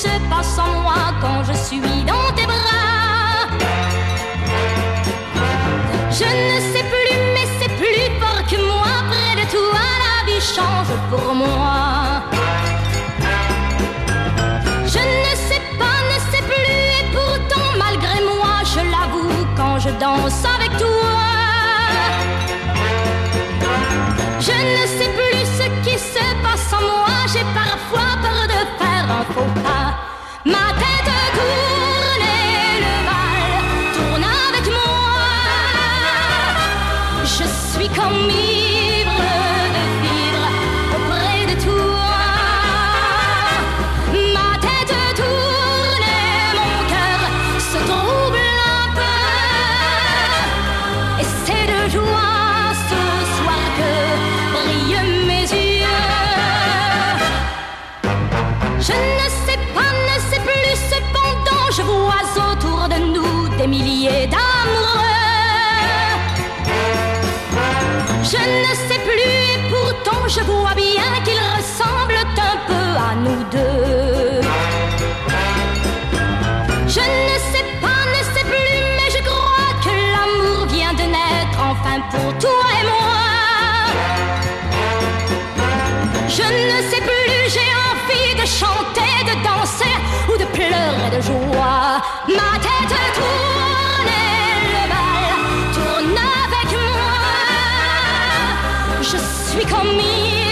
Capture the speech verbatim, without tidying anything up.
se passe en moi quand je suis dans tes bras. Je ne sais plus, mais c'est plus fort que moi. Près de toi, la vie change pour moi. Je ne sais pas, ne sais plus, et pourtant, malgré moi, je l'avoue quand je danse avec toi. Je ne sais plus ce qui se passe en moi. J'ai parfois peur de faire un faux pas. Ma tête tourne et le bal tourne avec moi. Je suis comme ivre de vivre auprès de toi. Ma tête tourne et mon cœur se trouble un peu. Et c'est de joie ce soir que brillent mes yeux. Je ne sais pas, ne sais plus, cependant je vois autour de nous des milliers d'amoureux. Je ne sais plus et pourtant je vois bien qu'ils ressemblent un peu à nous deux. Je ne sais pas, ne sais plus, mais je crois que l'amour vient de naître enfin pour toi et moi. Je ne sais plus, j'ai envie de chanter, de danser ou de pleurer de joie. Ma tête tourne et le bal tourne avec moi. Je suis comme